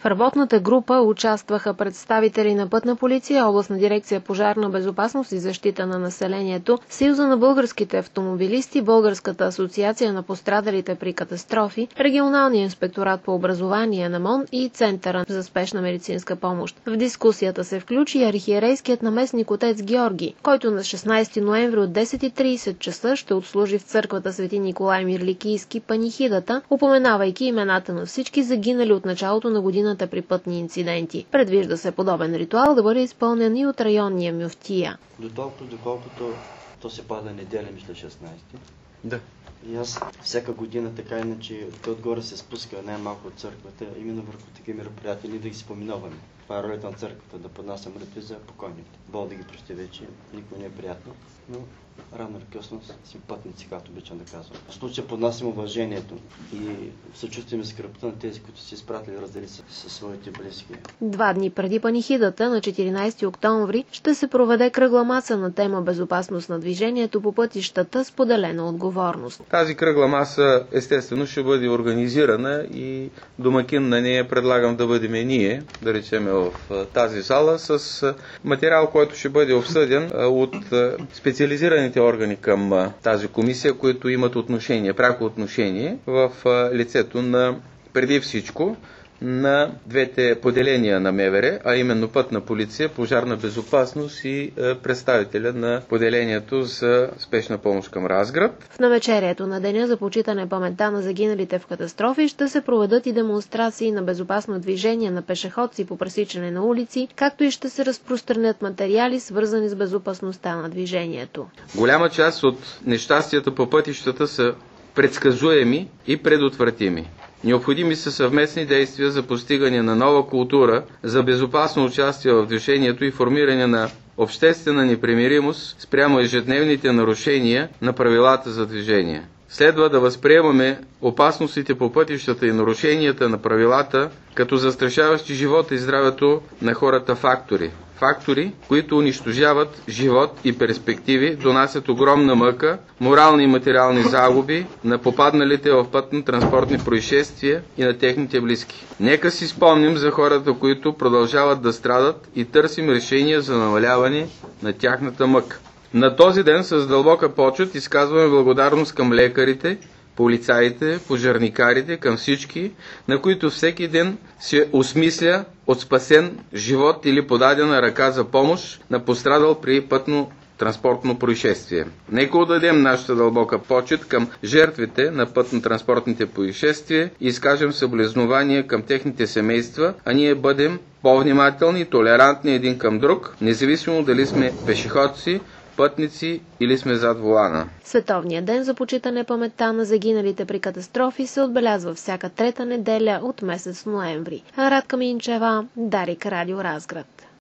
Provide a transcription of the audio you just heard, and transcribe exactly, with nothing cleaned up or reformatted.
В работната група участваха представители на Пътна полиция, Областна дирекция пожарна безопасност и защита на населението, Съюза на българските автомобилисти, Българската асоциация на пострадалите при катастрофи, Регионалния инспекторат по образование на МОН и Центъра за спешна медицинска помощ. В дискусията се включи архиерейският наместник отец Георги, който на шестнайсети ноември от десет и трийсет часа ще отслужи в църквата Свети Николай Мирликийски панихидата, упоменавайки имената на всички загинали от началото на годината при пътни инциденти. Предвижда се подобен ритуал да бъде изпълнен и от районния мюфтия. До толкова, доколкото то се пада неделя, мисля шестнайсети. Да. И аз всяка година така иначе отгоре се спуска най-малко от църквата, именно върху такива мероприятия, ние да ги споминаваме. Това е ролята на църквата, да поднася молитви за покойните. Бог да ги прости вече, никой не е приятно, но рано или късно си пътници, както обичам да казвам. В случая поднасям уважението и съчувстваме скръпта на тези, които си изпратили раздели със своите близки. Два дни преди панихидата, на четиринайсети октомври, ще се проведе кръгла маса на тема безопасност на движението по пътищата, споделена отговорност. Тази кръгла маса естествено ще бъде организирана и домакин на нея предлагам да бъдем ние, да речем в тази зала, с материал, който ще бъде обсъден от специализираните органи към тази комисия, които имат отношение, пряко отношение в лицето на преди всичко на двете поделения на МВР, а именно Пътна полиция, пожарна безопасност и представителя на поделението за спешна помощ към Разград. В навечерието на деня за почитане паметта на загиналите в катастрофи ще се проведат и демонстрации на безопасно движение на пешеходци по пресичане на улици, както и ще се разпространят материали, свързани с безопасността на движението. Голяма част от нещастията по пътищата са предсказуеми и предотвратими. Необходими са съвместни действия за постигане на нова култура, за безопасно участие в движението и формиране на обществена непримиримост спрямо ежедневните нарушения на правилата за движение. Следва да възприемаме опасностите по пътищата и нарушенията на правилата като застрашаващи живота и здравето на хората фактори. Фактори, които унищожават живот и перспективи, донасят огромна мъка, морални и материални загуби на попадналите в пътно-транспортни происшествия и на техните близки. Нека си спомним за хората, които продължават да страдат и търсим решения за намаляване на тяхната мъка. На този ден с дълбока почет изказваме благодарност към лекарите, полицаите, пожарникарите, към всички, на които всеки ден се осмисля от спасен живот или подадена ръка за помощ на пострадал при пътно-транспортно происшествие. Нека отдадем нашата дълбока почет към жертвите на пътно-транспортните происшествия и изкажем съболезнования към техните семейства, а ние бъдем по-внимателни и толерантни един към друг, независимо дали сме пешеходци, пътници или сме зад волана. Световният ден за почитане паметта на загиналите при катастрофи се отбелязва всяка трета неделя от месец ноември. Радка Минчева, Дарик, Радио Разград.